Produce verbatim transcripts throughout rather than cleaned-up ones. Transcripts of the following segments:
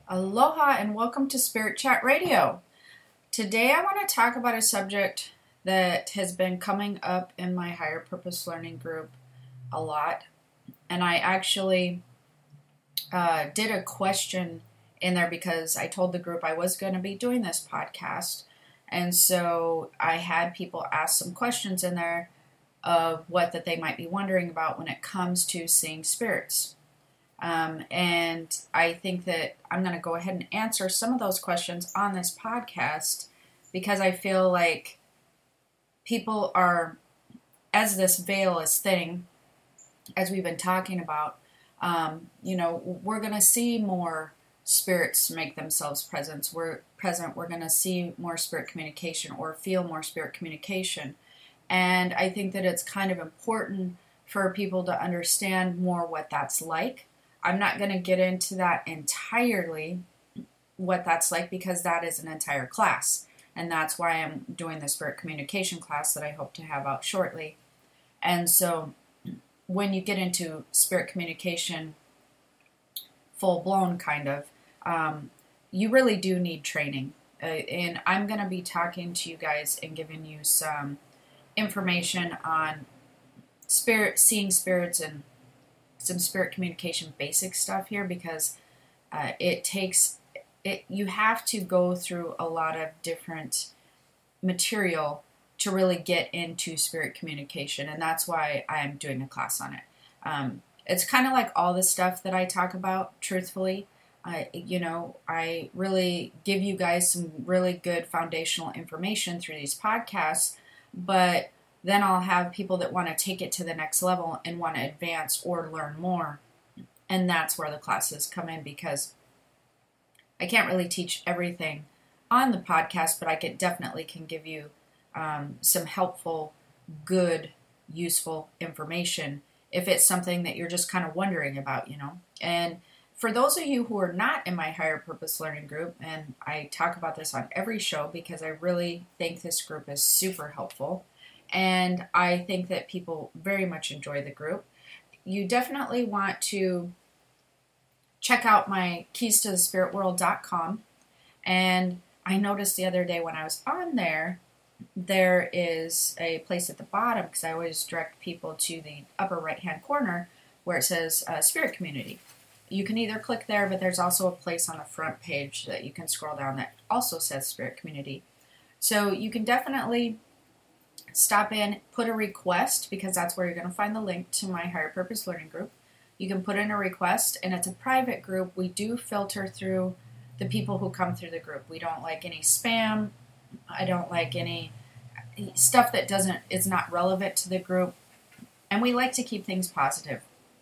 Aloha and welcome to Spirit Chat Radio. Today I want to talk about a subject that has been coming up in my Higher Purpose Learning group a lot. And I actually uh, did a question in there because I told the group I was going to be doing this podcast. And so I had people ask some questions in there of what that they might be wondering about when it comes to seeing spirits. Um, and I think that I'm going to go ahead and answer some of those questions on this podcast because I feel like people are, as this veil is thinning, as we've been talking about, um, you know, we're going to see more spirits make themselves present. We're present. We're going to see more spirit communication or feel more spirit communication. And I think that it's kind of important for people to understand more what that's like. I'm not going to get into that entirely, what that's like, because that is an entire class. And that's why I'm doing the spirit communication class that I hope to have out shortly. And so when you get into spirit communication, full-blown kind of, um, you really do need training. Uh, and I'm going to be talking to you guys and giving you some information on spirit, seeing spirits and some spirit communication basic stuff here because uh, it takes it you have to go through a lot of different material to really get into spirit communication, and that's why I'm doing a class on it. Um, it's kind of like all the stuff that I talk about, truthfully. I, you know, I really give you guys some really good foundational information through these podcasts, but then I'll have people that want to take it to the next level and want to advance or learn more. And that's where the classes come in because I can't really teach everything on the podcast, but I could definitely can give you um, some helpful, good, useful information if it's something that you're just kind of wondering about, you know. And for those of you who are not in my Higher Purpose Learning group, and I talk about this on every show because I really think this group is super helpful, and I think that people very much enjoy the group. You definitely want to check out my keys to the spirit world dot com. And I noticed the other day when I was on there, there is a place at the bottom, because I always direct people to the upper right-hand corner where it says uh, Spirit Community. You can either click there, but there's also a place on the front page that you can scroll down that also says Spirit Community. So you can definitely stop in, put a request, because that's where you're going to find the link to my Higher Purpose Learning group. You can put in a request, and it's a private group. We do filter through the people who come through the group. We don't like any spam. I don't like any stuff that doesn't is not relevant to the group. And we like to keep things positive.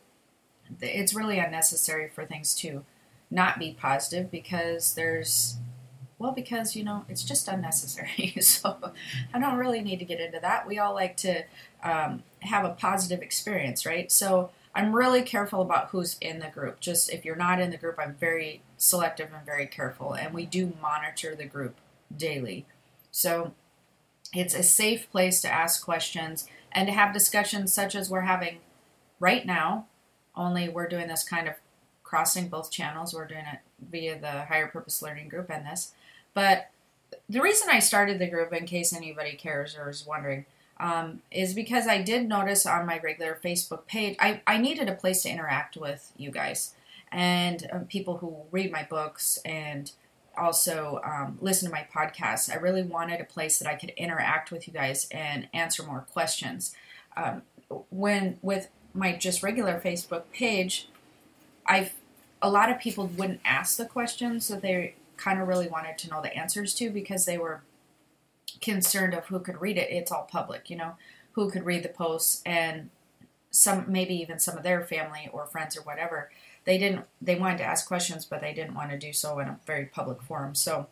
It's really unnecessary for things to not be positive because there's Well, because, you know, it's just unnecessary. So I don't really need to get into that. We all like to um, have a positive experience, right? So I'm really careful about who's in the group. Just if you're not in the group, I'm very selective and very careful. And we do monitor the group daily. So it's a safe place to ask questions and to have discussions such as we're having right now. Only we're doing this kind of crossing both channels. We're doing it via the Higher Purpose Learning group and this. But the reason I started the group, in case anybody cares or is wondering, um, is because I did notice on my regular Facebook page, I, I needed a place to interact with you guys and um, people who read my books and also um, listen to my podcasts. I really wanted a place that I could interact with you guys and answer more questions. Um, when with my just regular Facebook page, I've a lot of people wouldn't ask the questions that they kind of really wanted to know the answers to because they were concerned of who could read it. It's all public, you know, who could read the posts, and some, maybe even some of their family or friends or whatever. They didn't, they wanted to ask questions, but they didn't want to do so in a very public forum. So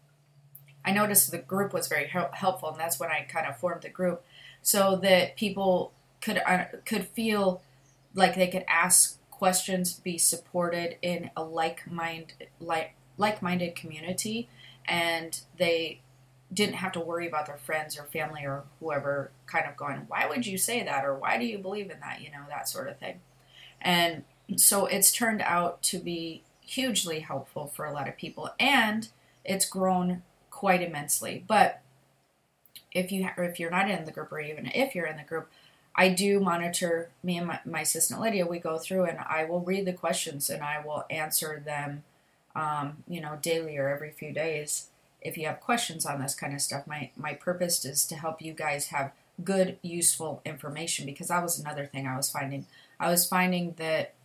I noticed the group was very helpful, and that's when I kind of formed the group so that people could, uh, could feel like they could ask questions, be supported in a like-mind, like, like-minded community, and they didn't have to worry about their friends or family or whoever kind of going, why would you say that? Or why do you believe in that? You know, that sort of thing. And so it's turned out to be hugely helpful for a lot of people, and it's grown quite immensely. But if you ha- or if you're not in the group, or even if you're in the group, I do monitor. Me and my, my assistant Lydia, we go through and I will read the questions and I will answer them, um, you know, daily or every few days. If you have questions on this kind of stuff, my my purpose is to help you guys have good, useful information, because that was another thing I was finding. I was finding that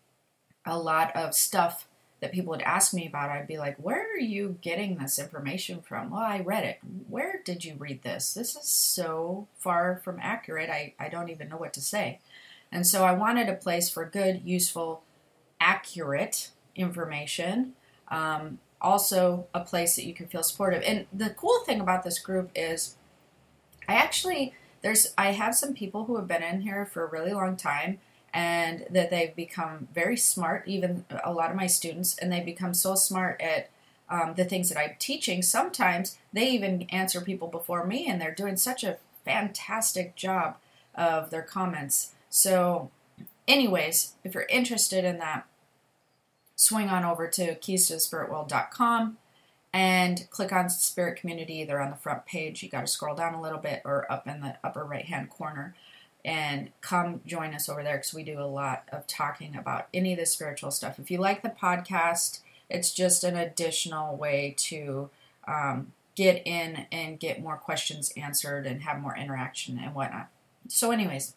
a lot of stuff that people would ask me about, I'd be like, where are you getting this information from? Well, I read it. Where did you read this? This is so far from accurate, I, I don't even know what to say. And so I wanted a place for good, useful, accurate information. Um, also, a place that you can feel supportive. And the cool thing about this group is I actually, there's, I have some people who have been in here for a really long time, and that they've become very smart, even a lot of my students, and they've become so smart at um, the things that I'm teaching. Sometimes they even answer people before me, and they're doing such a fantastic job of their comments. So anyways, if you're interested in that, swing on over to keys to the spirit world dot com and click on Spirit Community, either on the front page, you got to scroll down a little bit, or up in the upper right hand corner. And come join us over there, because we do a lot of talking about any of the spiritual stuff. If you like the podcast, it's just an additional way to um, get in and get more questions answered and have more interaction and whatnot. So anyways,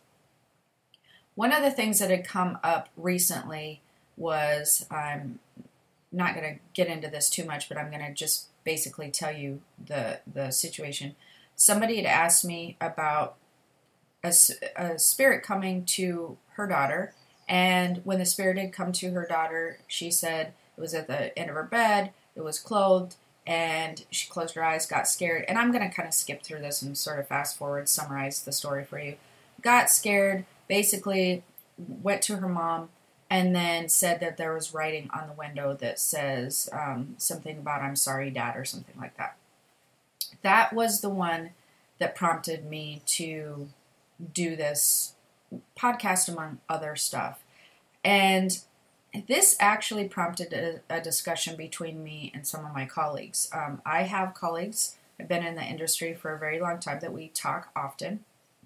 one of the things that had come up recently was, I'm not going to get into this too much, but I'm going to just basically tell you the, the situation. Somebody had asked me about A, a spirit coming to her daughter, and when the spirit had come to her daughter, she said it was at the end of her bed, it was clothed, and she closed her eyes, got scared. And I'm going to kind of skip through this and sort of fast forward, summarize the story for you. Got scared, basically went to her mom, and then said that there was writing on the window that says um, something about "I'm sorry, Dad," or something like that. That was the one that prompted me to do this podcast, among other stuff. And this actually prompted a, a discussion between me and some of my colleagues. Um, I have colleagues, I've been in the industry for a very long time, that we talk often.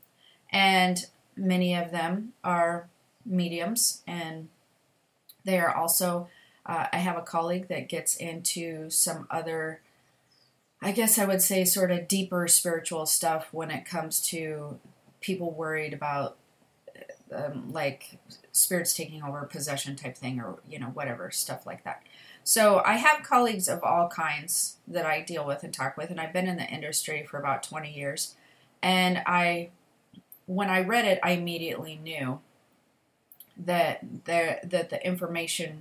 And many of them are mediums, and they are also, uh, I have a colleague that gets into some other, I guess I would say, sort of deeper spiritual stuff when it comes to people worried about um, like spirits taking over, possession type thing, or, you know, whatever, stuff like that. So I have colleagues of all kinds that I deal with and talk with, and I've been in the industry for about twenty years. And I, when I read it, I immediately knew that the, that the information,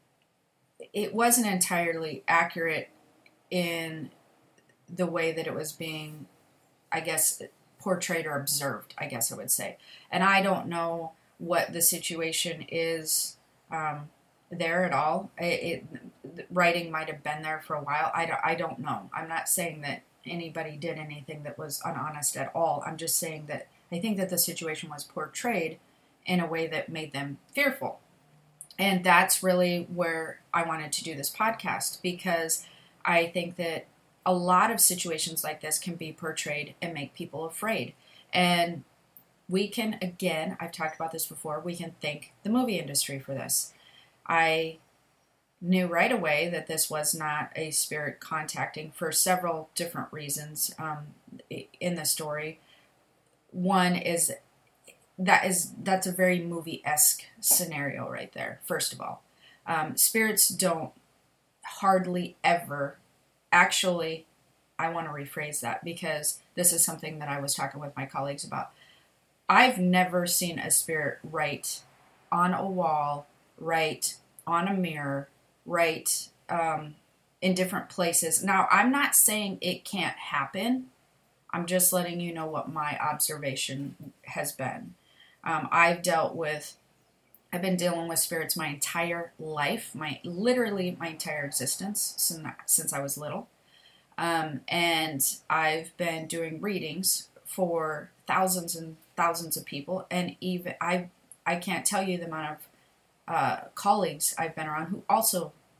it wasn't entirely accurate in the way that it was being, I guess, portrayed or observed, I guess I would say. And I don't know what the situation is um, there at all. It, it, writing might have been there for a while. I don't, I don't know. I'm not saying that anybody did anything that was unhonest at all. I'm just saying that I think that the situation was portrayed in a way that made them fearful. And that's really where I wanted to do this podcast, because I think that a lot of situations like this can be portrayed and make people afraid. And we can, again, I've talked about this before, we can thank the movie industry for this. I knew right away that this was not a spirit contacting for several different reasons um, in the story. One is that is that's a very movie-esque scenario right there, first of all. Um, spirits don't hardly ever Actually, I want to rephrase that, because this is something that I was talking with my colleagues about. I've never seen a spirit write on a wall, write on a mirror, write um, in different places. Now, I'm not saying it can't happen. I'm just letting you know what my observation has been. Um, I've dealt with I've been dealing with spirits my entire life, my literally my entire existence since, since I was little. Um, and I've been doing readings for thousands and thousands of people. And even I I can't tell you the amount of uh, colleagues I've been around who also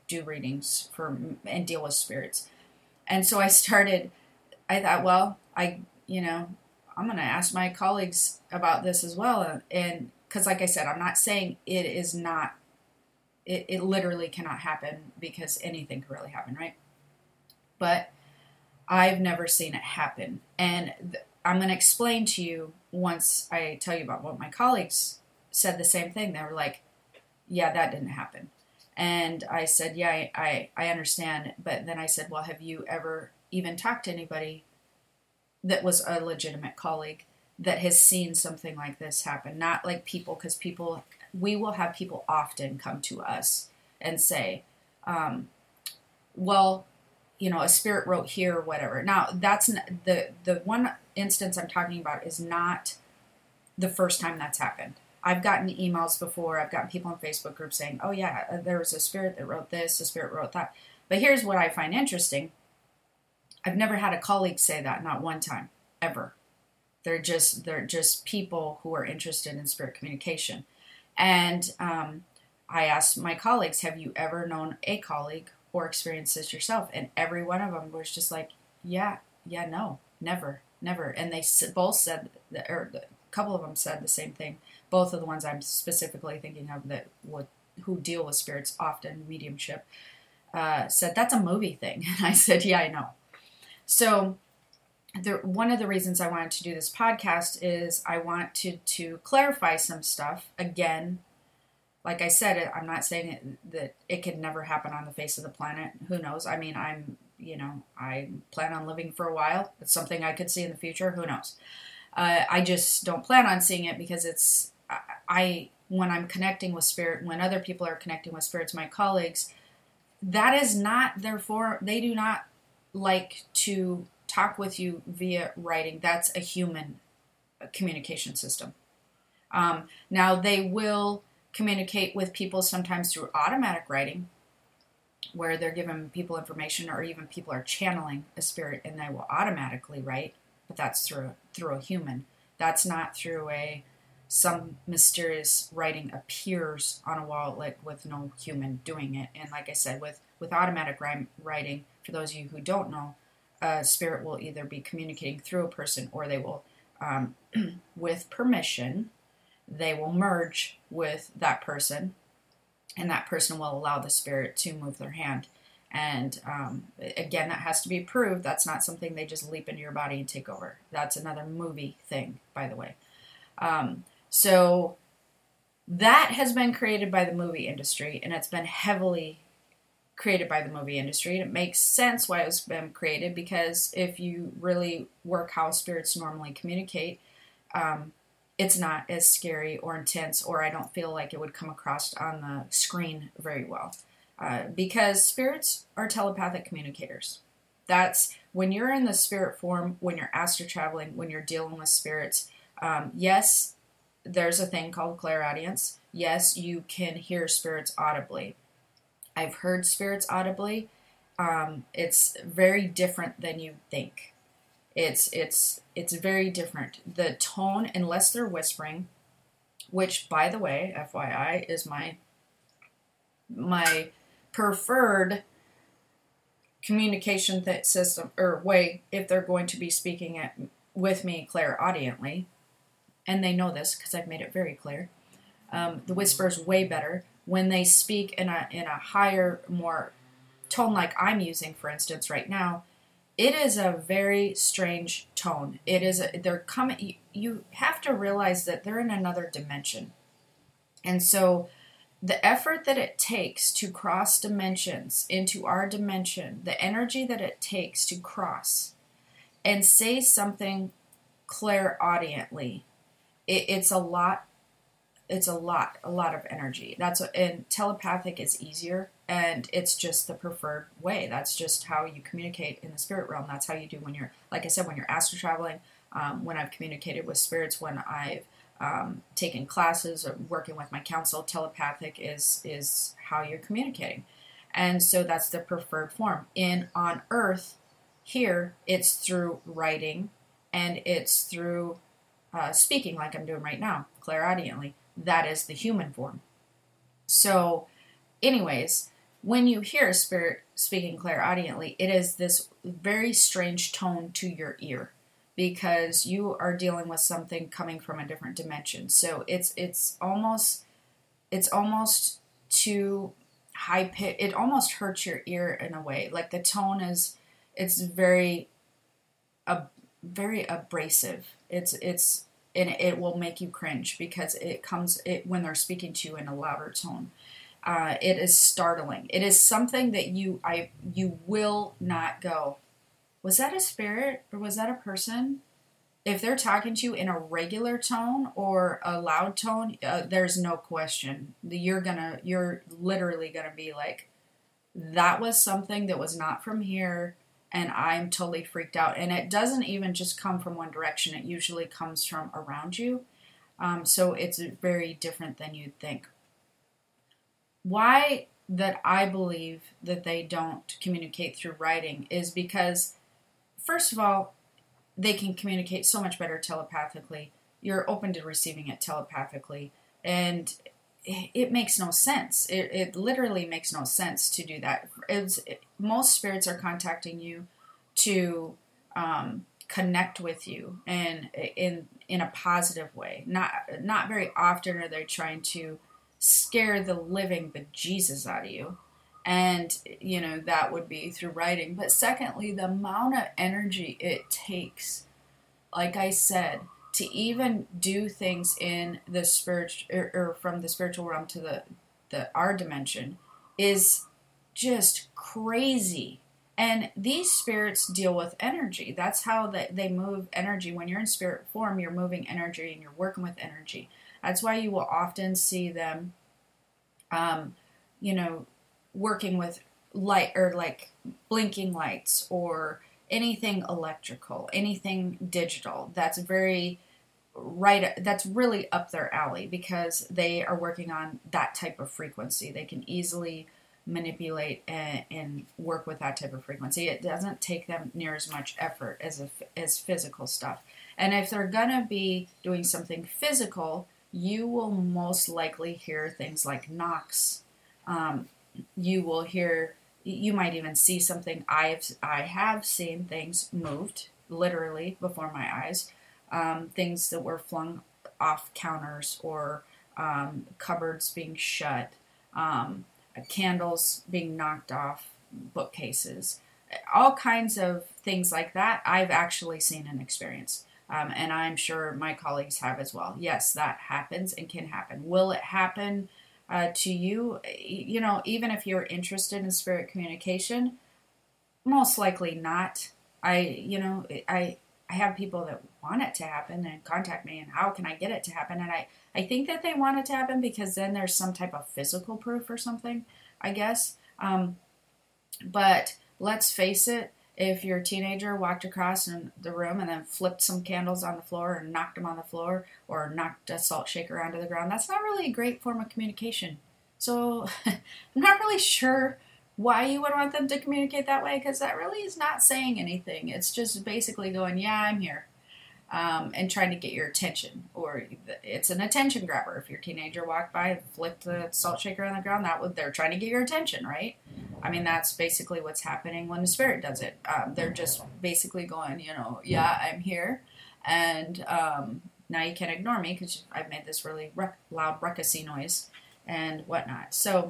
do readings for and deal with spirits. And so I started, I thought, well, I, you know, I'm going to ask my colleagues about this as well. And because like I said, I'm not saying it is not, it, it literally cannot happen, because anything could really happen, right? But I've never seen it happen. And th- I'm going to explain to you once I tell you about what my colleagues said the same thing. They were like, yeah, that didn't happen. And I said, yeah, I, I, I understand. But then I said, well, have you ever even talked to anybody that was a legitimate colleague that has seen something like this happen? Not like people, because people, we will have people often come to us and say, um, well, you know, a spirit wrote here or whatever. Now, that's n- the the one instance I'm talking about is not the first time that's happened. I've gotten emails before. I've gotten people in Facebook groups saying, oh, yeah, there was a spirit that wrote this, a spirit wrote that. But here's what I find interesting. I've never had a colleague say that, not one time, ever. They're just they're just people who are interested in spirit communication. And um, I asked my colleagues, have you ever known a colleague or experienced this yourself? And every one of them was just like, yeah, yeah, no, never, never. And they both said, or a couple of them said the same thing. Both of the ones I'm specifically thinking of that would who deal with spirits often, mediumship, uh, said that's a movie thing. And I said, yeah, I know. So the, one of the reasons I wanted to do this podcast is I wanted to clarify some stuff. Again, like I said, I'm not saying it, that it could never happen on the face of the planet. Who knows? I mean, I'm, you know, I plan on living for a while. It's something I could see in the future. Who knows? Uh, I just don't plan on seeing it, because it's, I, I, when I'm connecting with spirit, when other people are connecting with spirits, my colleagues, that is not their form. They do not like to talk with you via writing. That's a human communication system. Um, now, they will communicate with people sometimes through automatic writing, where they're giving people information, or even people are channeling a spirit and they will automatically write, but that's through through a human. That's not through a some mysterious writing appears on a wall, like with no human doing it. And like I said, with with automatic writing, for those of you who don't know, a spirit will either be communicating through a person, or they will, um, with permission, they will merge with that person, and that person will allow the spirit to move their hand. And um, again, that has to be approved. That's not something they just leap into your body and take over. That's another movie thing, by the way. Um, so that has been created by the movie industry, and it's been heavily created by the movie industry. And it makes sense why it's been created, because if you really work how spirits normally communicate, um, it's not as scary or intense, or I don't feel like it would come across on the screen very well. Uh, because spirits are telepathic communicators. That's when you're in the spirit form, when you're astral traveling, when you're dealing with spirits. Um, yes, there's a thing called clairaudience. Yes, you can hear spirits audibly. I've heard spirits audibly. Um, it's very different than you think. It's it's it's very different. The tone, unless they're whispering, which, by the way, F Y I, is my my preferred communication th- system or way if they're going to be speaking at, with me clairaudiently, and they know this because I've made it very clear. Um, the whisper is way better when they speak in a in a higher, more tone, like I'm using, for instance, right now. It is a very strange tone. It is a, they're coming. You, you have to realize that they're in another dimension, and so the effort that it takes to cross dimensions into our dimension, the energy that it takes to cross and say something clairaudiently, it, it's a lot. It's a lot, a lot of energy. That's what, and telepathic is easier, and it's just the preferred way. That's just how you communicate in the spirit realm. That's how you do when you're, like I said, when you're astral traveling. Um, when I've communicated with spirits, when I've um, taken classes or working with my counsel, telepathic is is how you're communicating, and so that's the preferred form. In on Earth, here it's through writing, and it's through uh, speaking, like I'm doing right now, clairaudiently. That is the human form. So, anyways, when you hear a spirit speaking clairaudiently, it is this very strange tone to your ear because you are dealing with something coming from a different dimension. So it's it's almost it's almost too high pitch. It almost hurts your ear in a way. Like the tone is, it's very, uh, very abrasive. It's it's and it will make you cringe because it comes it when they're speaking to you in a louder tone. Uh, it is startling. It is something that you I you will not go, was that a spirit or was that a person? If they're talking to you in a regular tone or a loud tone, uh, there's no question. You're gonna, you're literally gonna be like, that was something that was not from here, and I'm totally freaked out. And it doesn't even just come from one direction. It usually comes from around you. Um, so it's very different than you'd think. Why that I believe that they don't communicate through writing is because, first of all, they can communicate so much better telepathically. You're open to receiving it telepathically. And it makes no sense. It, it literally makes no sense to do that. It's, it, most spirits are contacting you to um, connect with you and in in a positive way. Not not very often are they trying to scare the living bejesus out of you. And, you know, that would be through writing. But secondly, the amount of energy it takes, like I said, to even do things in the spirit or, or from the spiritual realm to the, the our dimension is just crazy. And these spirits deal with energy. That's how they, they move energy. When you're in spirit form, you're moving energy and you're working with energy. That's why you will often see them, um, you know, working with light or like blinking lights or anything electrical, anything digital. That's very right. That's really up their alley because they are working on that type of frequency. They can easily manipulate and, and work with that type of frequency. It doesn't take them near as much effort as a, as physical stuff. And if they're gonna be doing something physical, you will most likely hear things like knocks. Um, you will hear, you might even see something. I've, I have seen things moved literally before my eyes. Um, things that were flung off counters or um, cupboards being shut, um, candles being knocked off bookcases, all kinds of things like that I've actually seen and experienced. Um, and I'm sure my colleagues have as well. Yes, that happens and can happen. Will it happen uh, to you? You know, even if you're interested in spirit communication, most likely not. I, you know, I, I have people that want it to happen and contact me and how can I get it to happen? And I, I think that they want it to happen because then there's some type of physical proof or something, I guess. Um, but let's face it, if your teenager walked across in the room and then flipped some candles on the floor and knocked them on the floor or knocked a salt shaker onto the ground, that's not really a great form of communication. So I'm not really sure why you would want them to communicate that way because that really is not saying anything. It's just basically going, yeah, I'm here, um, and trying to get your attention. Or it's an attention grabber. If your teenager walked by and flipped the salt shaker on the ground, that would, they're trying to get your attention, right? I mean, that's basically what's happening when the spirit does it. Um, they're just basically going, you know, yeah, I'm here, and um, now you can't ignore me because I've made this really ruck- loud ruckusy noise and whatnot. So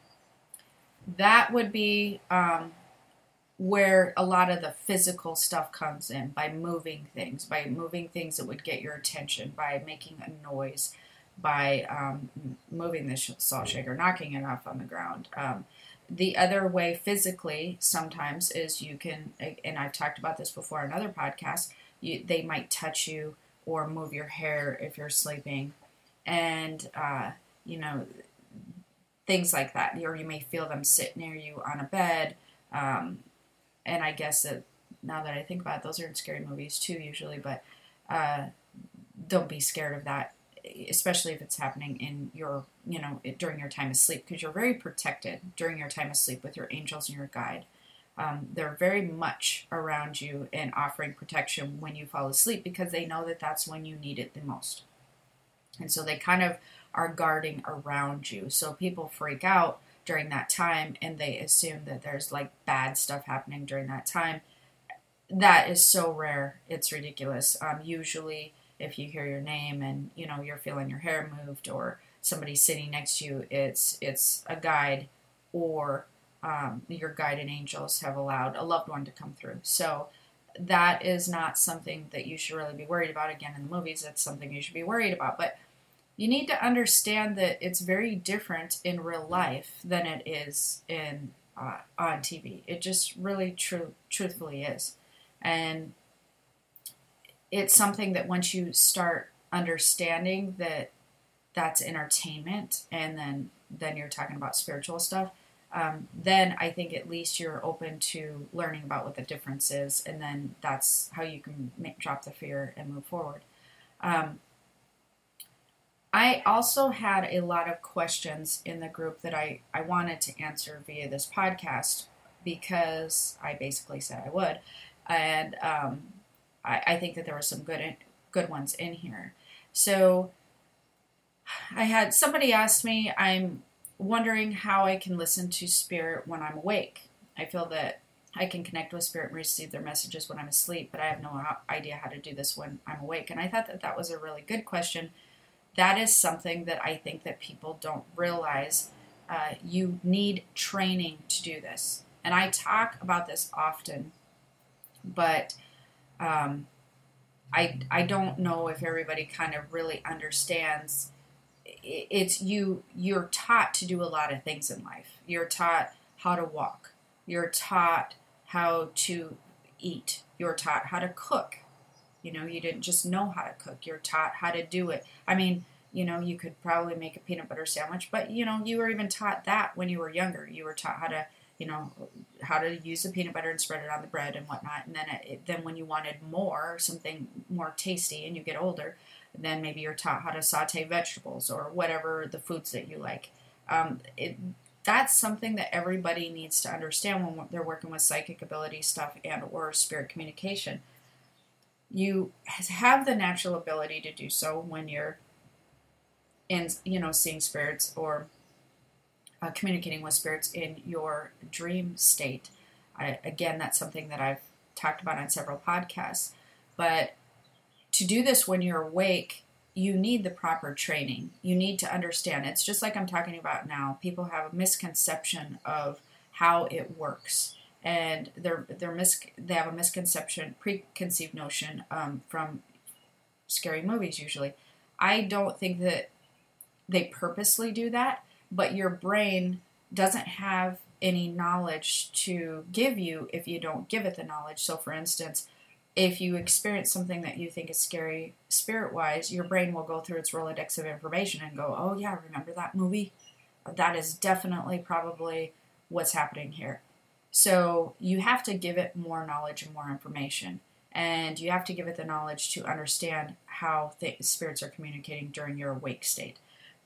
that would be um, where a lot of the physical stuff comes in, by moving things, by moving things that would get your attention, by making a noise, by um, moving the salt shaker, knocking it off on the ground. Um, the other way physically sometimes is you can, and I've talked about this before in other podcasts, you, they might touch you or move your hair if you're sleeping. And, uh, you know, things like that. Or you may feel them sit near you on a bed. Um, and I guess that now that I think about it, those are in scary movies too, usually. But uh, don't be scared of that, especially if it's happening in your, you know, during your time of sleep, because you're very protected during your time of sleep with your angels and your guide. Um, they're very much around you and offering protection when you fall asleep because they know that that's when you need it the most. And so they kind of are guarding around you. So people freak out during that time, and they assume that there's like bad stuff happening during that time. That is so rare. It's ridiculous. Um, usually, if you hear your name and you know you're feeling your hair moved or somebody sitting next to you, it's it's a guide, or um, your guided angels have allowed a loved one to come through. So that is not something that you should really be worried about. Again, in the movies, it's something you should be worried about. But you need to understand that it's very different in real life than it is in uh, on T V. It just really, true, truthfully is. And it's something that once you start understanding that that's entertainment, and then then you're talking about spiritual stuff, um, then I think at least you're open to learning about what the difference is, and then that's how you can make, drop the fear and move forward. Um, I also had a lot of questions in the group that I, I wanted to answer via this podcast, because I basically said I would. And um, I, I think that there were some good in, good ones in here. So I had somebody ask me, I'm wondering how I can listen to spirit when I'm awake. I feel that I can connect with spirit and receive their messages when I'm asleep, but I have no idea how to do this when I'm awake. And I thought that that was a really good question. That is something that I think that people don't realize. Uh, you need training to do this. And I talk about this often, but um, I, I don't know if everybody kind of really understands. It's you, you're taught to do a lot of things in life. You're taught how to walk. You're taught how to eat. You're taught how to cook. You know, you didn't just know how to cook. You're taught how to do it. I mean, you know, you could probably make a peanut butter sandwich, but, you know, you were even taught that when you were younger. You were taught how to, you know, how to use the peanut butter and spread it on the bread and whatnot. And then it, then when you wanted more, something more tasty, and you get older, then maybe you're taught how to saute vegetables or whatever the foods that you like. Um, it, that's something that everybody needs to understand when they're working with psychic ability stuff and or spirit communication. You have the natural ability to do so when you're in, you know, seeing spirits or uh, communicating with spirits in your dream state. I, again, that's something that I've talked about on several podcasts. But to do this when you're awake, you need the proper training. You need to understand. It's just like I'm talking about now. People have a misconception of how it works. And they're they're mis they have a misconception, preconceived notion um, from scary movies usually. I don't think that they purposely do that, but your brain doesn't have any knowledge to give you if you don't give it the knowledge. So, for instance, if you experience something that you think is scary spirit-wise, your brain will go through its Rolodex of information and go, oh yeah, remember that movie? That is definitely probably what's happening here. So you have to give it more knowledge and more information. And you have to give it the knowledge to understand how the spirits are communicating during your awake state.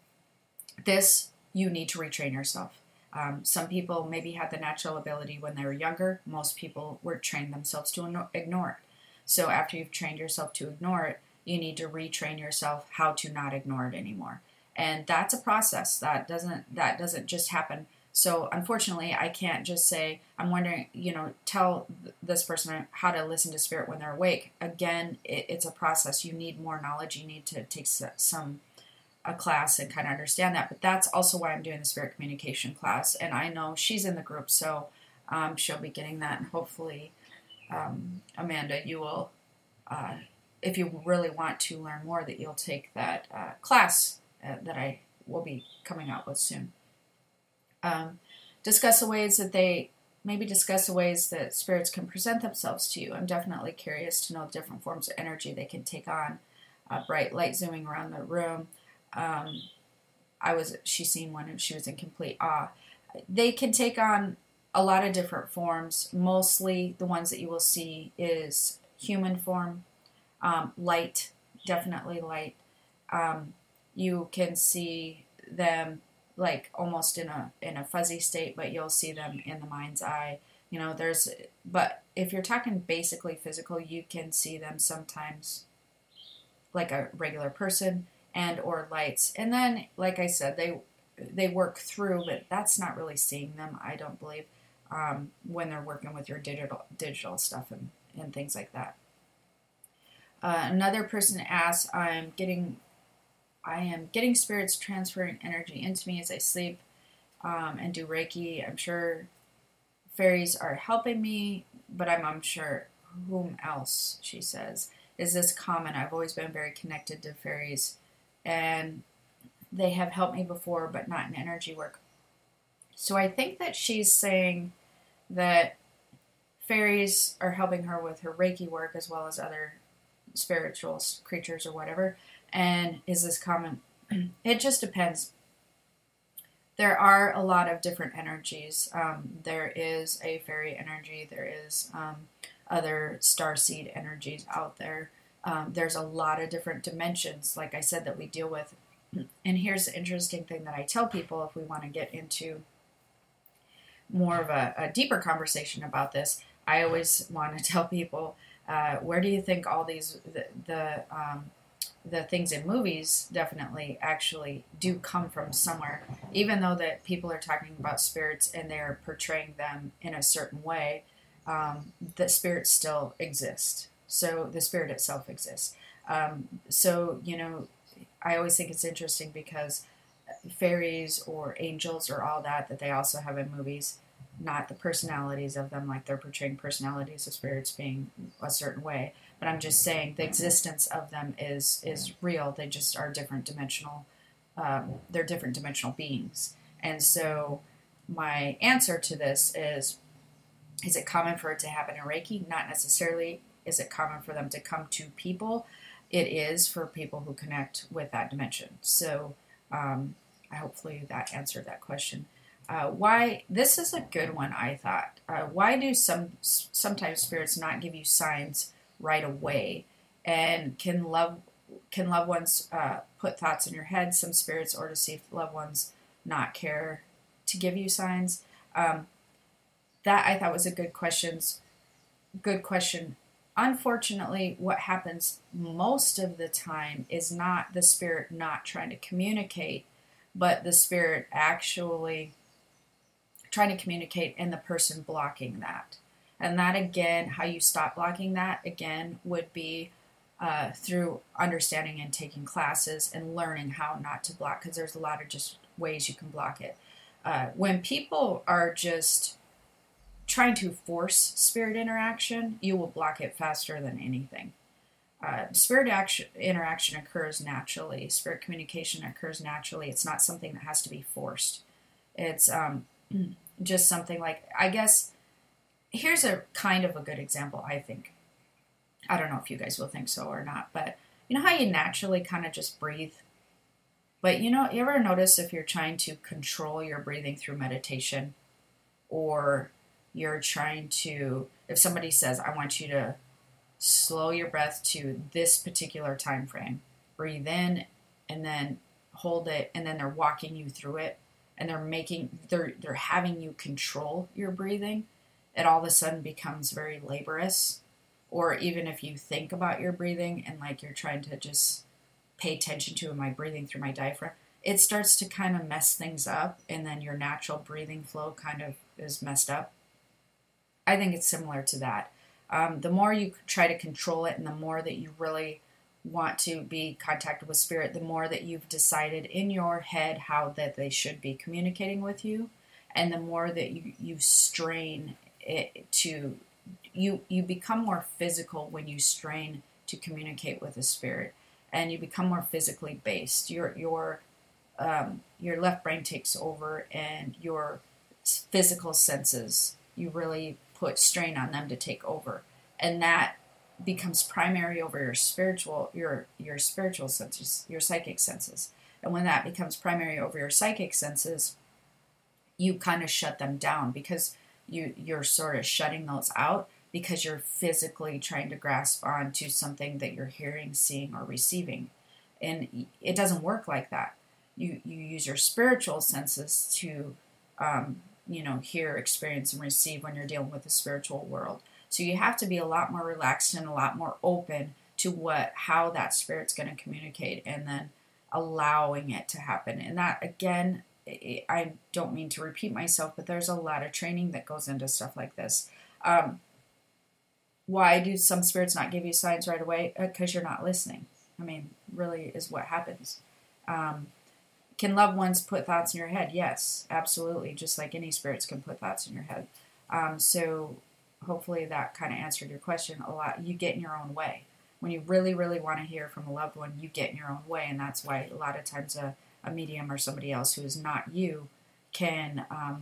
This, you need to retrain yourself. Um, some people maybe had the natural ability when they were younger. Most people were trained themselves to ignore it. So after you've trained yourself to ignore it, you need to retrain yourself how to not ignore it anymore. And that's a process. That doesn't that doesn't just happen. So unfortunately, I can't just say, I'm wondering, you know, tell th- this person how to listen to spirit when they're awake. Again, it, it's a process. You need more knowledge. You need to take s- some a class and kind of understand that. But that's also why I'm doing the spirit communication class. And I know she's in the group, so um, she'll be getting that. And hopefully, um, Amanda, you will, uh, if you really want to learn more, that you'll take that uh, class uh, that I will be coming out with soon. Um, discuss the ways that they, maybe discuss the ways that spirits can present themselves to you. I'm definitely curious to know the different forms of energy they can take on. Uh, bright light zooming around the room. Um, I was, she seen one and she was in complete awe. They can take on a lot of different forms. Mostly the ones that you will see is human form, um, light, definitely light. Um, you can see them like almost in a in a fuzzy state, but you'll see them in the mind's eye. You know, there's, but if you're talking basically physical, you can see them sometimes like a regular person and or lights. And then, like I said, they they work through, but that's not really seeing them, I don't believe, um, when they're working with your digital digital stuff and, and things like that. Uh, another person asks, I'm getting, I am getting spirits transferring energy into me as I sleep um, and do Reiki. I'm sure fairies are helping me, but I'm unsure whom else, she says. Is this common? I've always been very connected to fairies, and they have helped me before, but not in energy work. So I think that she's saying that fairies are helping her with her Reiki work as well as other spiritual creatures or whatever. And is this common? It just depends. There are a lot of different energies. Um, there is a fairy energy. There is um, other starseed energies out there. Um, there's a lot of different dimensions, like I said, that we deal with. And here's the interesting thing that I tell people if we want to get into more of a, a deeper conversation about this. I always want to tell people, uh, where do you think all these, the, the, um, the things in movies definitely actually do come from somewhere, even though that people are talking about spirits and they're portraying them in a certain way, um, the spirits still exist. So the spirit itself exists. Um, so, you know, I always think it's interesting because fairies or angels or all that, that they also have in movies, not the personalities of them, like they're portraying personalities of spirits being a certain way. But I'm just saying the existence of them is is real. They just are different dimensional. Um, they're different dimensional beings. And so my answer to this is, is it common for it to happen in Reiki? Not necessarily. Is it common for them to come to people? It is for people who connect with that dimension. So um, I hopefully that answered that question. Uh, why, this is a good one, I thought. Uh, why do some sometimes spirits not give you signs right away? And can love can loved ones uh, put thoughts in your head, some spirits, or to see if loved ones not care to give you signs? Um, that I thought was a good questions, good question. Unfortunately, what happens most of the time is not the spirit not trying to communicate, but the spirit actually trying to communicate and the person blocking that. And that, again, how you stop blocking that, again, would be uh, through understanding and taking classes and learning how not to block, because there's a lot of just ways you can block it. Uh, when people are just trying to force spirit interaction, you will block it faster than anything. Uh, spirit action, interaction occurs naturally. Spirit communication occurs naturally. It's not something that has to be forced. It's um, just something like, I guess, here's a kind of a good example, I think. I don't know if you guys will think so or not, but you know how you naturally kind of just breathe? But you know, you ever notice if you're trying to control your breathing through meditation, or you're trying to, if somebody says, I want you to slow your breath to this particular time frame, breathe in and then hold it, and then they're walking you through it, and they're making, they're they're having you control your breathing, it all of a sudden becomes very laborious. Or even if you think about your breathing and like you're trying to just pay attention to, am I breathing through my diaphragm? It starts to kind of mess things up, and then your natural breathing flow kind of is messed up. I think it's similar to that. Um, the more you try to control it, and the more that you really want to be contacted with spirit, the more that you've decided in your head how that they should be communicating with you, and the more that you, you strain it to, you, you become more physical when you strain to communicate with a spirit, and you become more physically based. Your, your, um, your left brain takes over, and your physical senses, you really put strain on them to take over, and that becomes primary over your spiritual your your spiritual senses, your psychic senses. And when that becomes primary over your psychic senses, you kind of shut them down, because you you're sort of shutting those out because you're physically trying to grasp onto something that you're hearing, seeing, or receiving. And it doesn't work like that. You you use your spiritual senses to um, you know, hear, experience, and receive when you're dealing with the spiritual world. So you have to be a lot more relaxed and a lot more open to what, how that spirit's going to communicate, and then allowing it to happen. And that, again, I don't mean to repeat myself, but there's a lot of training that goes into stuff like this. Um, why do some spirits not give you signs right away? Because you're not listening. I mean, really is what happens. Um, can loved ones put thoughts in your head? Yes, absolutely. Just like any spirits can put thoughts in your head. Um, so hopefully that kind of answered your question a lot. You get in your own way. When you really, really want to hear from a loved one, you get in your own way. And that's why a lot of times a, a medium or somebody else who is not you can um,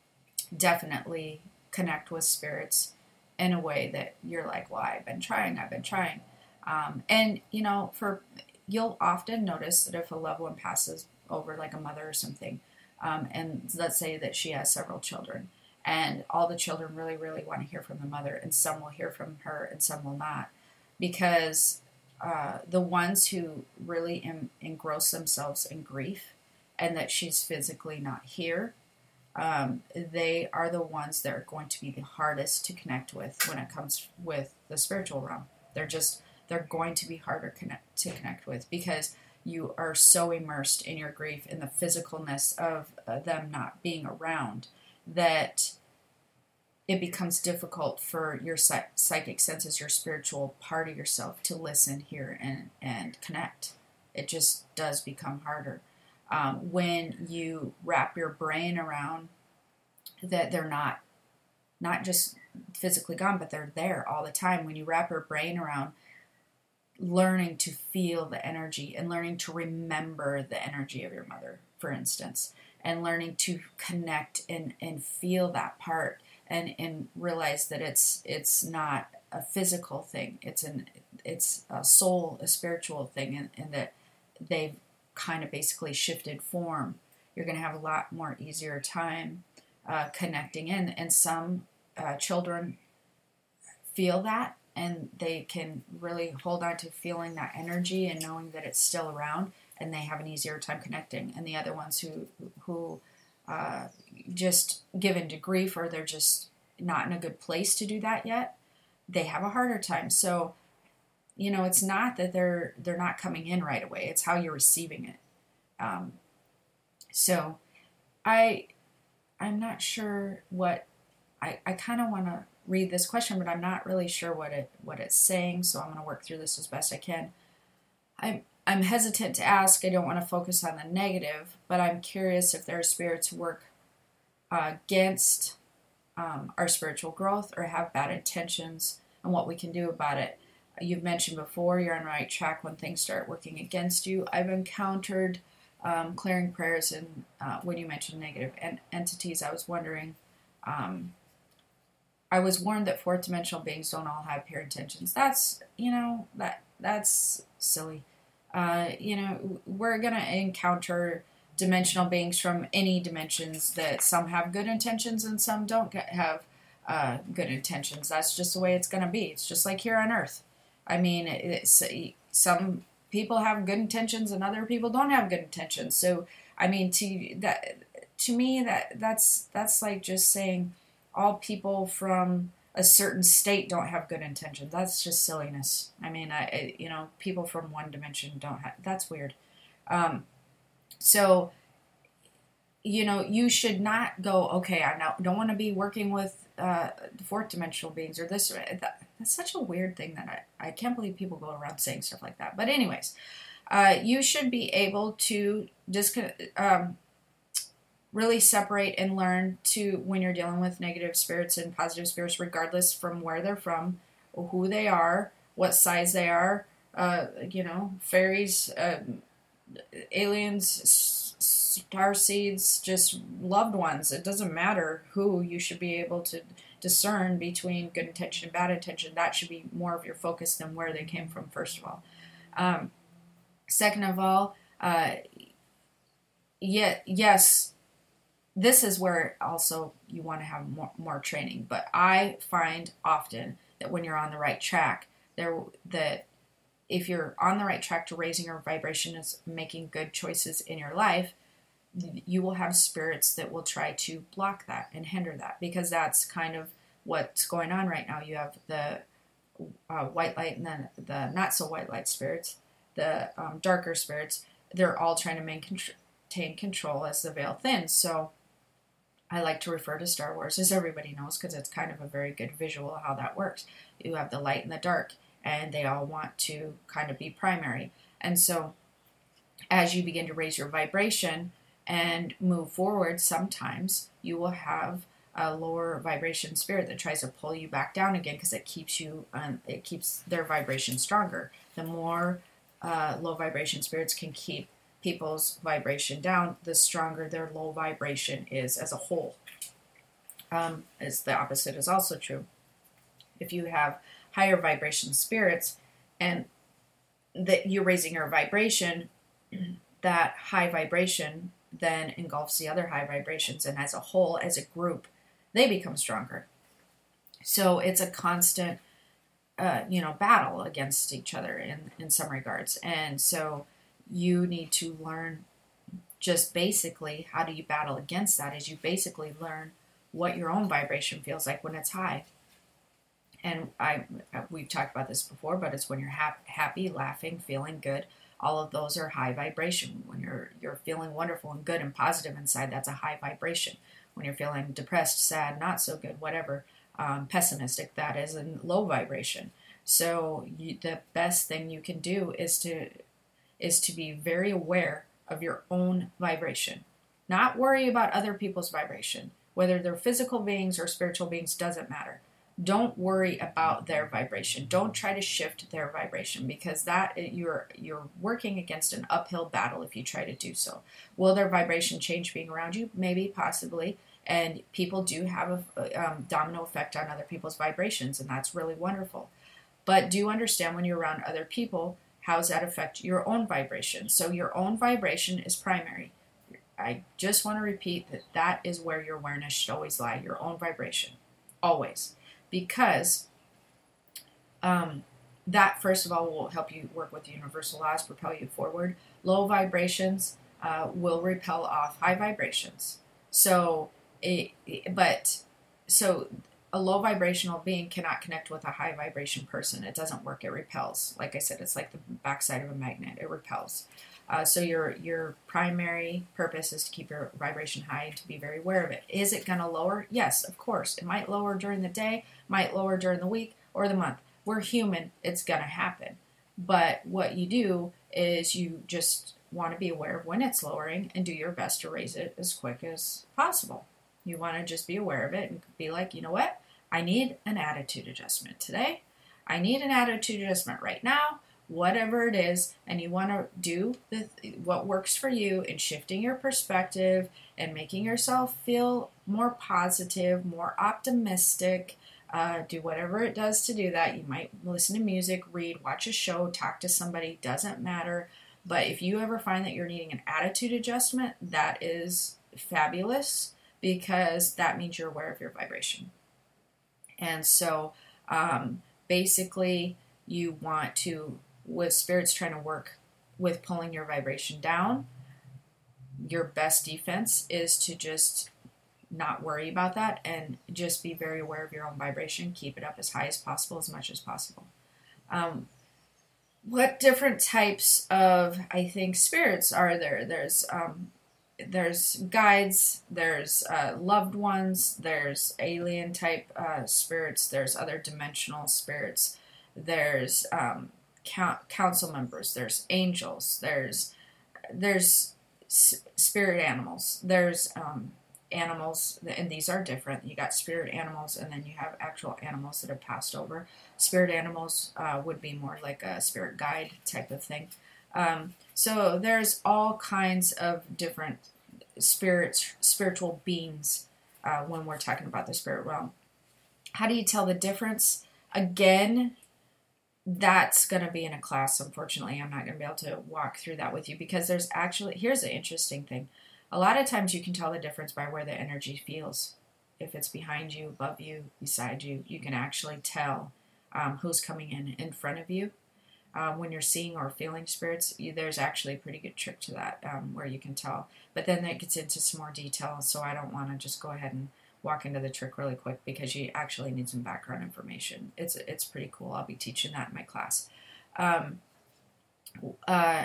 definitely connect with spirits in a way that you're like, well, I've been trying, I've been trying. Um, and, you know, for you'll often notice that if a loved one passes over, like a mother or something, um, and let's say that she has several children, and all the children really, really want to hear from the mother, and some will hear from her and some will not, because uh, the ones who really em- engross themselves in grief and that she's physically not here, um, they are the ones that are going to be the hardest to connect with when it comes with the spiritual realm. They're just, they're going to be harder connect, to connect with, because you are so immersed in your grief and the physicalness of uh, them not being around that it becomes difficult for your psych- psychic senses, your spiritual part of yourself, to listen, hear, and, and connect. It just does become harder. Um, when you wrap your brain around that they're not, not just physically gone, but they're there all the time. When you wrap your brain around learning to feel the energy and learning to remember the energy of your mother, for instance, and learning to connect and, and feel that part, and, and realize that it's it's not a physical thing, it's an it's a soul, a spiritual thing, and, and that they've kind of basically shifted form, you're going to have a lot more easier time uh, connecting in. And some uh, children feel that, and they can really hold on to feeling that energy and knowing that it's still around, and they have an easier time connecting. And the other ones who who uh, just give into grief, or they're just not in a good place to do that yet, they have a harder time. So, you know, it's not that they're they're not coming in right away. It's how you're receiving it. Um, so, I I'm not sure what I I kind of want to read this question, but I'm not really sure what it what it's saying. So I'm going to work through this as best I can. I'm I'm hesitant to ask. I don't want to focus on the negative, but I'm curious if there are spirits who work uh, against um, our spiritual growth or have bad intentions, and what we can do about it. You've mentioned before you're on the right track when things start working against you. I've encountered um, clearing prayers, and uh, when you mentioned negative en- entities, I was wondering. Um, I was warned that fourth dimensional beings don't all have pure intentions. That's, you know, that that's silly. Uh, you know, we're going to encounter dimensional beings from any dimensions that some have good intentions and some don't get, have uh, good intentions. That's just the way it's going to be. It's just like here on Earth. I mean, it's, some people have good intentions and other people don't have good intentions. So, I mean, to that, to me, that that's that's like just saying all people from a certain state don't have good intentions. That's just silliness. I mean, I, I you know, people from one dimension don't have, that's weird. Um, so, you know, you should not go, okay, I now don't want to be working with uh, fourth dimensional beings or this. That, that's such a weird thing that I, I can't believe people go around saying stuff like that. But anyways, uh, you should be able to just um, really separate and learn to, when you're dealing with negative spirits and positive spirits, regardless from where they're from, or who they are, what size they are, uh, you know, fairies, uh, aliens, star seeds, just loved ones. It doesn't matter who. You should be able to discern between good intention and bad intention. That should be more of your focus than where they came from, first of all. Um, second of all, uh, yeah, yes, this is where also you want to have more, more training. But I find often that when you're on the right track, there that if you're on the right track to raising your vibration and making good choices in your life, you will have spirits that will try to block that and hinder that, because that's kind of what's going on right now. You have the uh, white light and then the not so white light spirits, the um, darker spirits. They're all trying to main, maintain control as the veil thins. So I like to refer to Star Wars, as everybody knows, because it's kind of a very good visual of how that works. You have the light and the dark, and they all want to kind of be primary. And so as you begin to raise your vibration and move forward, sometimes you will have a lower vibration spirit that tries to pull you back down again, because it keeps you, um, it keeps their vibration stronger. The more uh, low vibration spirits can keep people's vibration down, the stronger their low vibration is as a whole. Um, as the opposite is also true. If you have higher vibration spirits and that you're raising your vibration, that high vibration then engulfs the other high vibrations, and as a whole, as a group, they become stronger. So it's a constant, uh, you know, battle against each other in, in some regards. And so you need to learn just basically how do you battle against that, is you basically learn what your own vibration feels like when it's high. And I we've talked about this before, but it's when you're ha- happy, laughing, feeling good. All of those are high vibration. When you're you're feeling wonderful and good and positive inside, that's a high vibration. When you're feeling depressed, sad, not so good, whatever, um, pessimistic, that is a low vibration. So you, the best thing you can do is to is to be very aware of your own vibration. Not worry about other people's vibration. Whether they're physical beings or spiritual beings, doesn't matter. Don't worry about their vibration. Don't try to shift their vibration, because that you're you're working against an uphill battle if you try to do so. Will their vibration change being around you? Maybe, possibly. And people do have a um, domino effect on other people's vibrations, and that's really wonderful. But do understand when you're around other people, how does that affect your own vibration? So your own vibration is primary. I just want to repeat that that is where your awareness should always lie, your own vibration. Always. Because um, that, first of all, will help you work with the universal laws, propel you forward. Low vibrations uh, will repel off high vibrations. So, it, but, so a low vibrational being cannot connect with a high vibration person. It doesn't work. It repels. Like I said, it's like the backside of a magnet. It repels. Uh, so your your primary purpose is to keep your vibration high and to be very aware of it. Is it going to lower? Yes, of course. It might lower during the day, might lower during the week or the month. We're human. It's going to happen. But what you do is you just want to be aware of when it's lowering and do your best to raise it as quick as possible. You want to just be aware of it and be like, you know what? I need an attitude adjustment today. I need an attitude adjustment right now. Whatever it is, and you want to do the, what works for you in shifting your perspective and making yourself feel more positive, more optimistic. Uh, do whatever it does to do that. You might listen to music, read, watch a show, talk to somebody, doesn't matter. But if you ever find that you're needing an attitude adjustment, that is fabulous, because that means you're aware of your vibration. And so um, basically you want to, with spirits trying to work with pulling your vibration down, your best defense is to just not worry about that and just be very aware of your own vibration. Keep it up as high as possible, as much as possible. Um, what different types of, I think, spirits are there? There's um, there's guides, there's uh, loved ones, there's alien type uh, spirits, there's other dimensional spirits, there's um, council members, there's angels, there's there's spirit animals, there's um, animals, and these are different. You got spirit animals, and then you have actual animals that have passed over. Spirit animals uh, would be more like a spirit guide type of thing. Um, so there's all kinds of different spirits, spiritual beings uh, when we're talking about the spirit realm. How do you tell the difference? Again, that's going to be in a class. Unfortunately, I'm not going to be able to walk through that with you, because there's actually, here's the interesting thing. A lot of times you can tell the difference by where the energy feels. If it's behind you, above you, beside you, you can actually tell um, who's coming in in front of you. Uh, when you're seeing or feeling spirits, you, there's actually a pretty good trick to that um, where you can tell. But then that gets into some more detail, so I don't want to just go ahead and walk into the trick really quick, because you actually need some background information. It's it's pretty cool. I'll be teaching that in my class. Um, uh,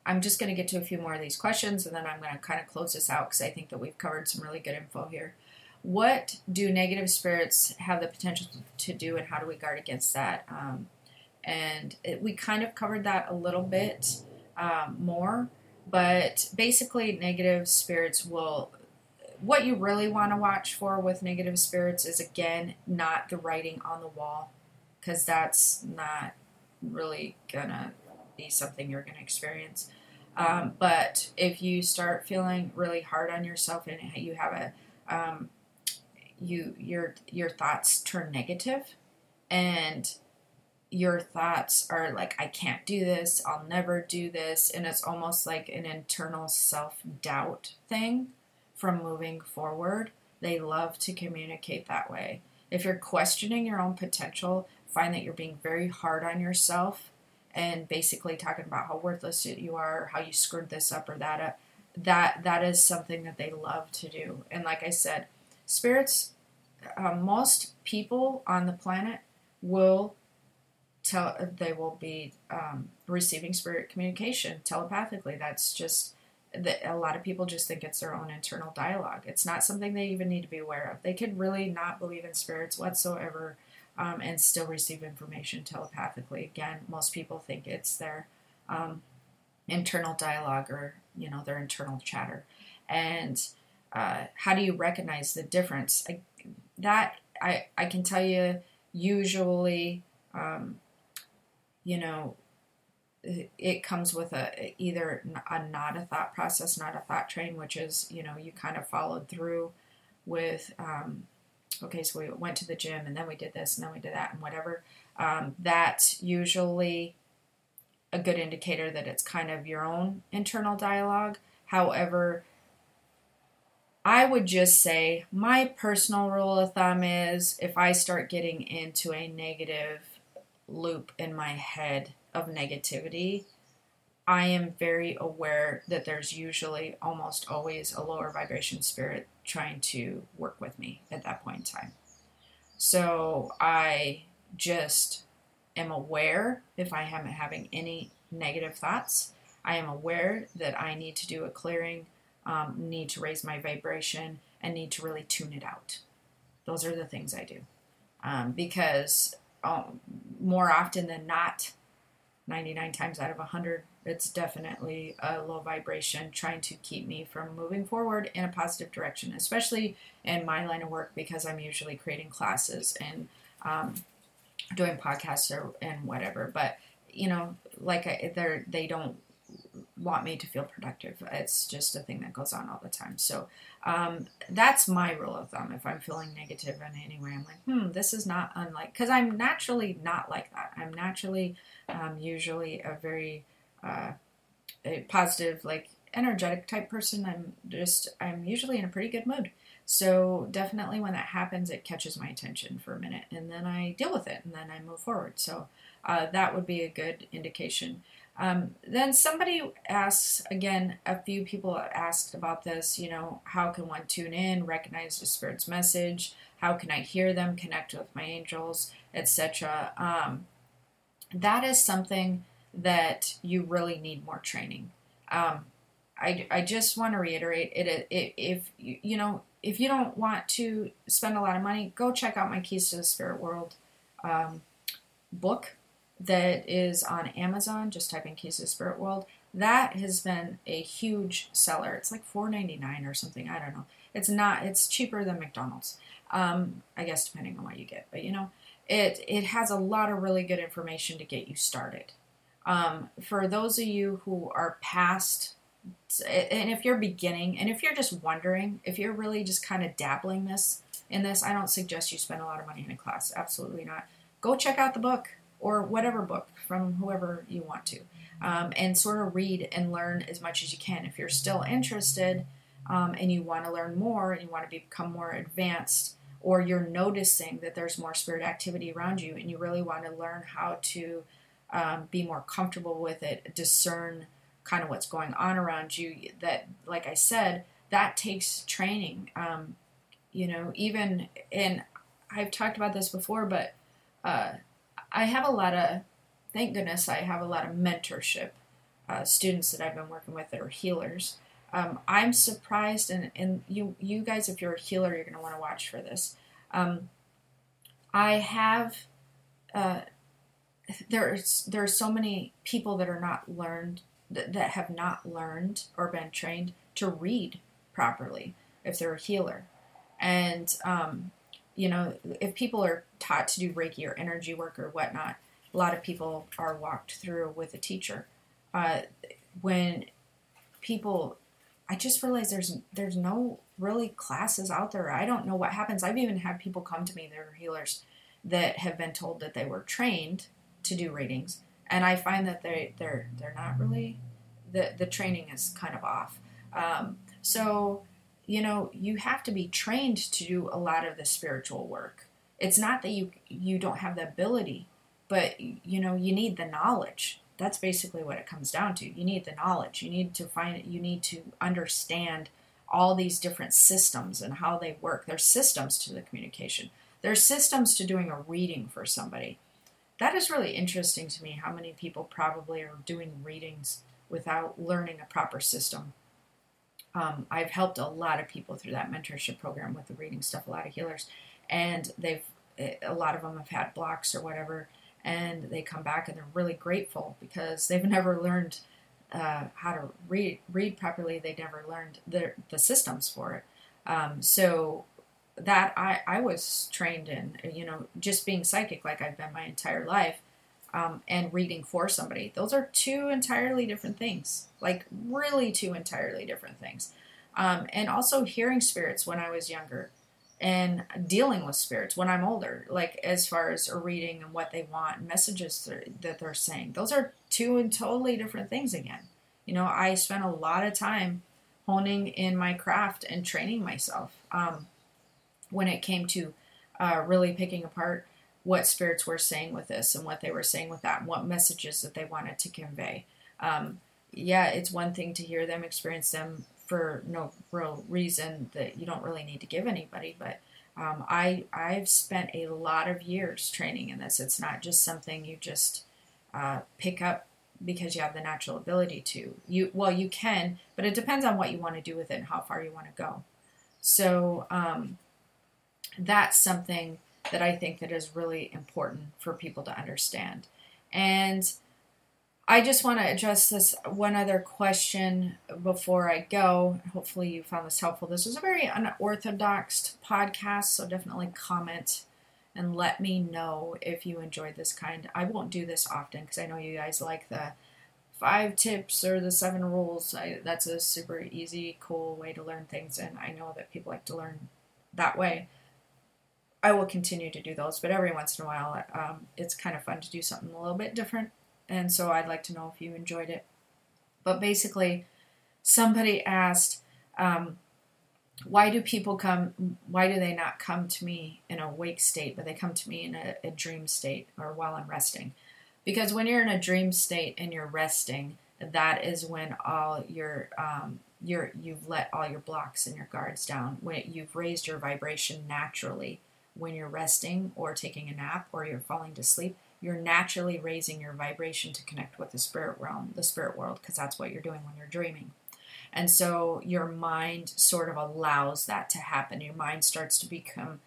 I'm just going to get to a few more of these questions, and then I'm going to kind of close this out because I think that we've covered some really good info here. What do negative spirits have the potential to do, and how do we guard against that? Um, and it, we kind of covered that a little bit um, more, but basically negative spirits will, what you really want to watch for with negative spirits is, again, not the writing on the wall, because that's not really going to be something you're going to experience. Um, but if you start feeling really hard on yourself and you have a, um, you your your thoughts turn negative, and your thoughts are like, I can't do this, I'll never do this, and it's almost like an internal self-doubt thing from moving forward. They love to communicate that way. If you're questioning your own potential, find that you're being very hard on yourself and basically talking about how worthless you are, how you screwed this up or that up, that that is something that they love to do. And like I said, spirits, uh, most people on the planet will tell, they will be um, receiving spirit communication telepathically. That's just, that a lot of people just think it's their own internal dialogue. It's not something they even need to be aware of. They could really not believe in spirits whatsoever, Um, and still receive information telepathically. Again, most people think it's their um, internal dialogue, or, you know, their internal chatter. And uh, how do you recognize the difference? I, that, I, I can tell you, usually, um, you know, it, it comes with a either a not a thought process, not a thought train, which is, you know, you kind of followed through with... Um, okay, so we went to the gym, and then we did this, and then we did that, and whatever. Um, that's usually a good indicator that it's kind of your own internal dialogue. However, I would just say my personal rule of thumb is, if I start getting into a negative loop in my head of negativity, I am very aware that there's usually almost always a lower vibration spirit trying to work with me at that point in time. So I just am aware if I am having any negative thoughts. I am aware that I need to do a clearing, um, need to raise my vibration, and need to really tune it out. Those are the things I do. Um, because um, more often than not, ninety-nine times out of one hundred, it's definitely a low vibration trying to keep me from moving forward in a positive direction, especially in my line of work, because I'm usually creating classes and um, doing podcasts or and whatever. But, you know, like I, they're, they don't want me to feel productive. It's just a thing that goes on all the time. So um, that's my rule of thumb. If I'm feeling negative in any way, I'm like, hmm, this is not unlike, because I'm naturally not like that. I'm naturally um, usually a very uh, a positive, like energetic type person. I'm just, I'm usually in a pretty good mood. So definitely when that happens, it catches my attention for a minute, and then I deal with it, and then I move forward. So uh, that would be a good indication. Um, then somebody asks, again, a few people asked about this, you know, how can one tune in, recognize the spirit's message? How can I hear them, connect with my angels, et cetera? Um, that is something that you really need more training. Um, I, I just want to reiterate it, it. If you, you know, if you don't want to spend a lot of money, go check out my Keys to the Spirit World um, book that is on Amazon. Just type in Keys to the Spirit World. That has been a huge seller. It's like four ninety-nine or something. I don't know. It's not. It's cheaper than McDonald's. Um, I guess depending on what you get. But you know, it it has a lot of really good information to get you started. Um, for those of you who are past, and if you're beginning, and if you're just wondering, if you're really just kind of dabbling this in this, I don't suggest you spend a lot of money in a class. Absolutely not. Go check out the book, or whatever book from whoever you want to, um, and sort of read and learn as much as you can. If you're still interested um, and you want to learn more and you want to become more advanced, or you're noticing that there's more spirit activity around you and you really want to learn how to um, be more comfortable with it, discern kind of what's going on around you, that, like I said, that takes training. Um, you know, even, and I've talked about this before, but uh, I have a lot of, thank goodness I have a lot of mentorship uh, students that I've been working with that are healers. Um, I'm surprised, and, and you you guys, if you're a healer, you're going to want to watch for this. Um, I have, uh, there's there are so many people that are not learned, that, that have not learned or been trained to read properly if they're a healer. And, um, you know, if people are taught to do Reiki or energy work or whatnot, a lot of people are walked through with a teacher. Uh, when people, I just realized there's there's no really classes out there. I don't know what happens. I've even had people come to me that are healers that have been told that they were trained to do readings, and I find that they they're they're not really, the the training is kind of off. Um, so you know, you have to be trained to do a lot of the spiritual work. It's not that you you don't have the ability, but you know, you need the knowledge. That's basically what it comes down to. You need the knowledge. You need to find you need to understand all these different systems and how they work. There's systems to the communication. There's systems to doing a reading for somebody. That is really interesting to me, how many people probably are doing readings without learning a proper system. Um, I've helped a lot of people through that mentorship program with the reading stuff, a lot of healers, and they've, a lot of them have had blocks or whatever, and they come back and they're really grateful because they've never learned uh, how to read read properly. They never learned the the systems for it. Um, so that I, I was trained in, you know, just being psychic like I've been my entire life, um, and reading for somebody. Those are two entirely different things, like really two entirely different things. Um, and also hearing spirits when I was younger and dealing with spirits when I'm older, like as far as a reading and what they want, messages they're, that they're saying. Those are two and totally different things again. You know, I spent a lot of time honing in my craft and training myself um, when it came to uh, really picking apart what spirits were saying with this and what they were saying with that and what messages that they wanted to convey. Um, yeah, it's one thing to hear them, experience them for no real reason that you don't really need to give anybody, but um, I, I've spent a lot of years training in this. It's not just something you just uh, pick up because you have the natural ability to. You Well, you can, but it depends on what you want to do with it and how far you want to go. So um, that's something that I think that is really important for people to understand. And I just want to address this one other question before I go. Hopefully you found this helpful. This was a very unorthodox podcast, so definitely comment and let me know if you enjoyed this kind. I won't do this often because I know you guys like the five tips or the seven rules. I, that's a super easy, cool way to learn things, and I know that people like to learn that way. I will continue to do those, but every once in a while, um, it's kind of fun to do something a little bit different. And so I'd like to know if you enjoyed it. But basically, somebody asked, um, why do people come, why do they not come to me in a wake state, but they come to me in a, a dream state or while I'm resting? Because when you're in a dream state and you're resting, that is when all your, um, your you've let all your blocks and your guards down. When you've raised your vibration naturally. When you're resting or taking a nap or you're falling to sleep, you're naturally raising your vibration to connect with the spirit realm, the spirit world, because that's what you're doing when you're dreaming. And so your mind sort of allows that to happen. Your mind starts to become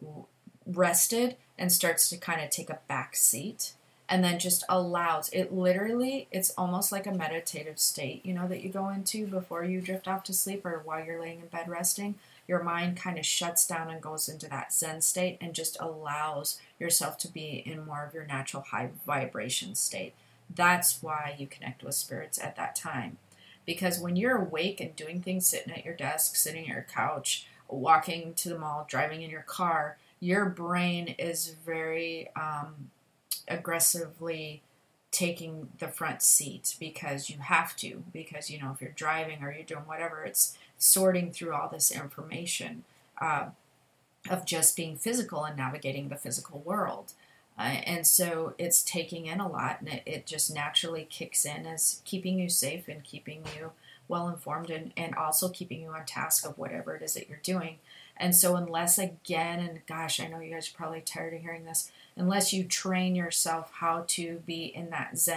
rested and starts to kind of take a back seat and then just allows it. Literally, it's almost like a meditative state, you know, that you go into before you drift off to sleep or while you're laying in bed resting. Your mind kind of shuts down and goes into that Zen state and just allows yourself to be in more of your natural high vibration state. That's why you connect with spirits at that time. Because when you're awake and doing things, sitting at your desk, sitting at your couch, walking to the mall, driving in your car, your brain is very um, aggressively taking the front seat because you have to. Because, you know, if you're driving or you're doing whatever, it's sorting through all this information uh, of just being physical and navigating the physical world. Uh, and so it's taking in a lot, and it, it just naturally kicks in as keeping you safe and keeping you well informed and, and also keeping you on task of whatever it is that you're doing. And so unless, again, and gosh, I know you guys are probably tired of hearing this, unless you train yourself how to be in that Zen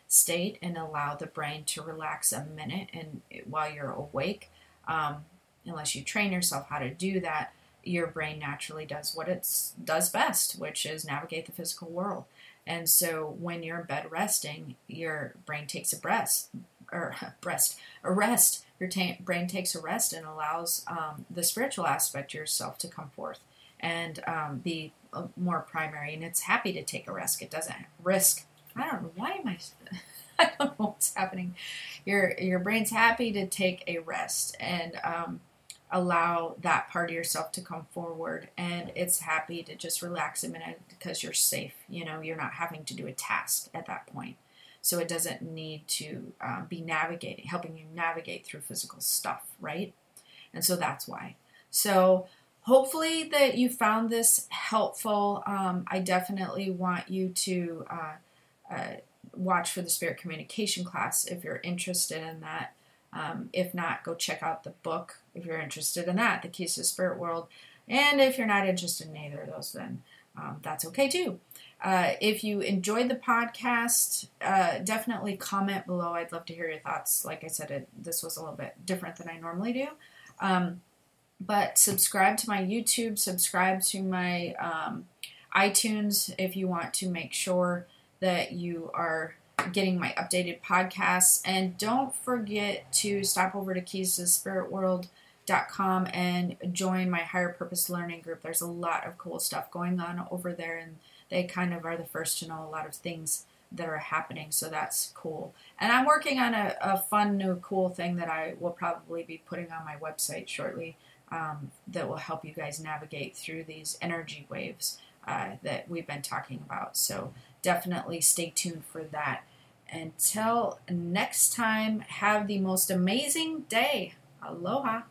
state and allow the brain to relax a minute and while you're awake. Um, unless you train yourself how to do that, your brain naturally does what it does best, which is navigate the physical world. And so when you're in bed resting, your brain takes a breath, or breast, a rest. Your ta- brain takes a rest and allows um, the spiritual aspect of yourself to come forth and um, be more primary. And it's happy to take a risk. It doesn't risk. I don't know. Why am I... I don't know what's happening. Your your brain's happy to take a rest and um, allow that part of yourself to come forward. And it's happy to just relax a minute because you're safe. You know, you're not having to do a task at that point. So it doesn't need to uh, be navigating, helping you navigate through physical stuff, right? And so that's why. So hopefully that you found this helpful. Um, I definitely want you to uh, uh, watch for the spirit communication class if you're interested in that. Um, if not, go check out the book if you're interested in that, The Keys to the Spirit World. And if you're not interested in either of those, then um, that's okay too. Uh, if you enjoyed the podcast, uh, definitely comment below. I'd love to hear your thoughts. Like I said, it, this was a little bit different than I normally do. Um, but subscribe to my YouTube, subscribe to my um, iTunes if you want to make sure that you are getting my updated podcasts. And don't forget to stop over to keys to the spirit world dot com and join my Higher Purpose Learning Group. There's a lot of cool stuff going on over there, and they kind of are the first to know a lot of things that are happening, so that's cool. And I'm working on a, a fun new cool thing that I will probably be putting on my website shortly um, that will help you guys navigate through these energy waves uh, that we've been talking about. So definitely stay tuned for that. Until next time, have the most amazing day. Aloha.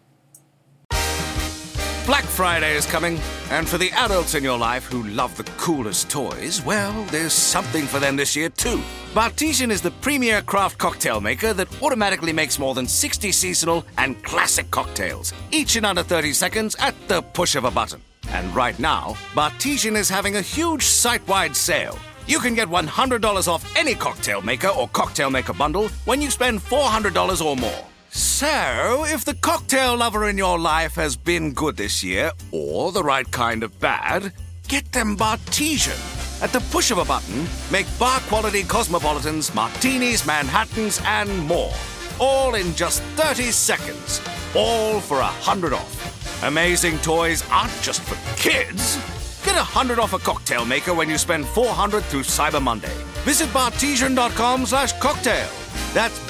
Black Friday is coming, and for the adults in your life who love the coolest toys, well, there's something for them this year too. Bartesian is the premier craft cocktail maker that automatically makes more than sixty seasonal and classic cocktails, each in under thirty seconds at the push of a button. And right now, Bartesian is having a huge site-wide sale. You can get one hundred dollars off any cocktail maker or cocktail maker bundle when you spend four hundred dollars or more. So, if the cocktail lover in your life has been good this year, or the right kind of bad, get them Bartesian. At the push of a button, make bar-quality cosmopolitans, martinis, Manhattans, and more. All in just thirty seconds. All for one hundred off. Amazing toys aren't just for kids. Get one hundred off a cocktail maker when you spend four hundred through Cyber Monday. Visit bartesian.com slash cocktail. That's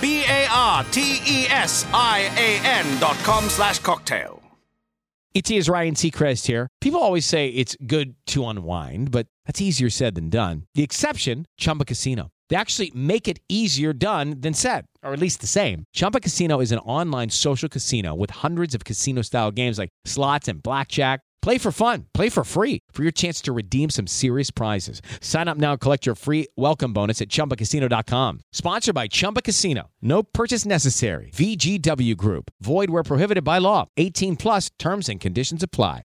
B-A-R-T-E-S-I-A-N dot com slash cocktail. E T is Ryan Seacrest here. People always say it's good to unwind, but that's easier said than done. The exception, Chumba Casino. They actually make it easier done than said, or at least the same. Chumba Casino is an online social casino with hundreds of casino-style games like slots and blackjack. Play for fun. Play for free for your chance to redeem some serious prizes. Sign up now and collect your free welcome bonus at Chumba Casino dot com. Sponsored by Chumba Casino. No purchase necessary. V G W Group. Void where prohibited by law. eighteen plus terms and conditions apply.